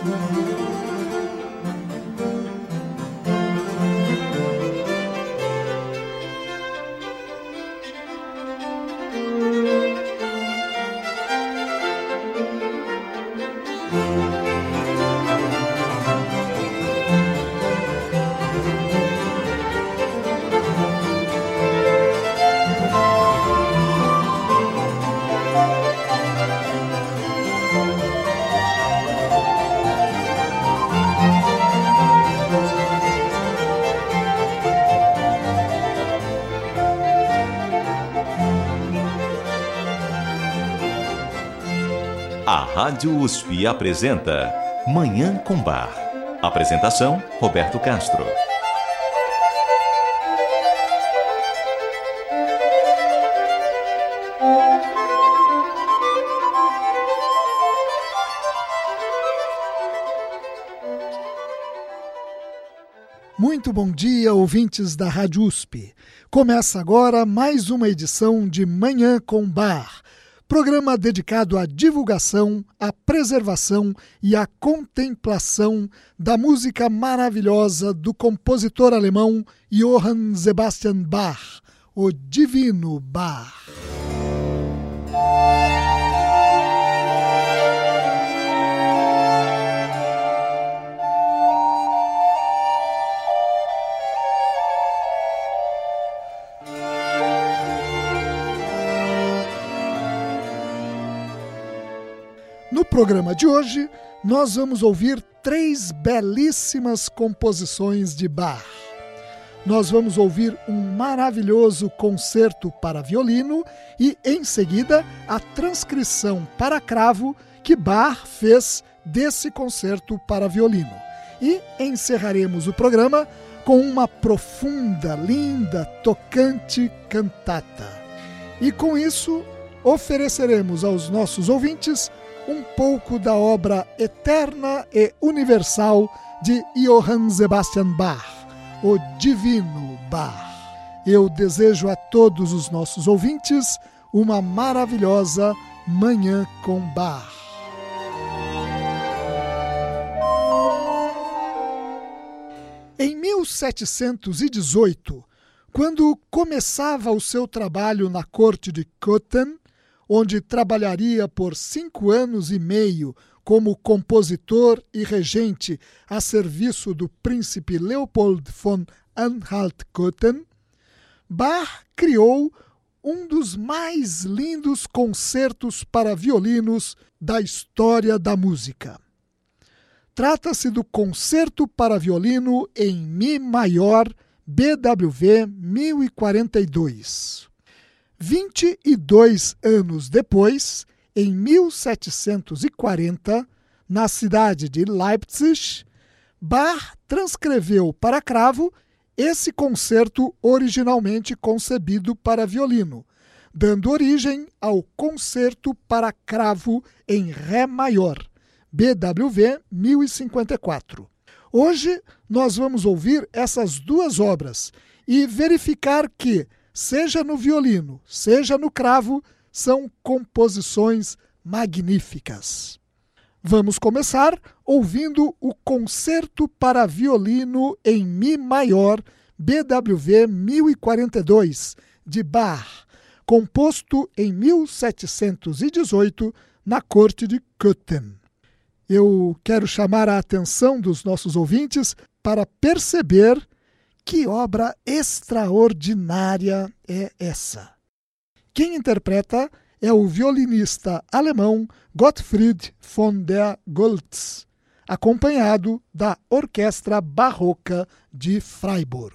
A Rádio USP apresenta Manhã com Bar. Apresentação, Roberto Castro. Muito bom dia, ouvintes da Rádio USP. Começa agora mais uma edição de Manhã com Bar, programa dedicado à divulgação, à preservação e à contemplação da música maravilhosa do compositor alemão Johann Sebastian Bach, o Divino Bach. No programa de hoje, nós vamos ouvir 3 belíssimas composições de Bach. Nós vamos ouvir um maravilhoso concerto para violino e, em seguida, a transcrição para cravo que Bach fez desse concerto para violino. E encerraremos o programa com uma profunda, linda, tocante cantata. E com isso, ofereceremos aos nossos ouvintes um pouco da obra eterna e universal de Johann Sebastian Bach, o Divino Bach. Eu desejo a todos os nossos ouvintes uma maravilhosa Manhã com Bach. Em 1718, quando começava o seu trabalho na corte de Cöthen, onde trabalharia por 5 anos e meio como compositor e regente a serviço do príncipe Leopold von Anhalt-Cöthen, Bach criou um dos mais lindos concertos para violinos da história da música. Trata-se do Concerto para Violino em Mi maior, BWV 1042. 22 anos depois, em 1740, na cidade de Leipzig, Bach transcreveu para cravo esse concerto originalmente concebido para violino, dando origem ao Concerto para cravo em Ré maior, BWV 1054. Hoje nós vamos ouvir essas 2 obras e verificar que, seja no violino, seja no cravo, são composições magníficas. Vamos começar ouvindo o Concerto para Violino em Mi maior, BWV 1042, de Bach, composto em 1718 na corte de Cöthen. Eu quero chamar a atenção dos nossos ouvintes para perceber que obra extraordinária é essa. Quem interpreta é o violinista alemão Gottfried von der Goltz, acompanhado da Orquestra Barroca de Freiburg.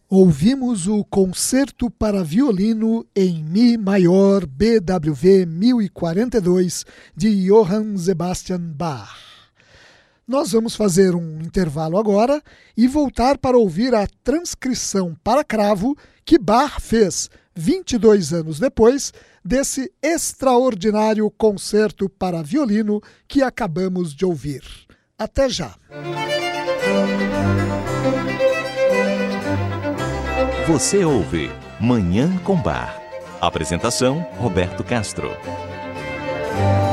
Ouvimos o Concerto para Violino em Mi maior BWV 1042 de Johann Sebastian Bach. Nós vamos fazer um intervalo agora e voltar para ouvir a transcrição para cravo que Bach fez 22 anos depois desse extraordinário concerto para violino que acabamos de ouvir. Até já! Você ouve Manhã com Bar. Apresentação: Roberto Castro.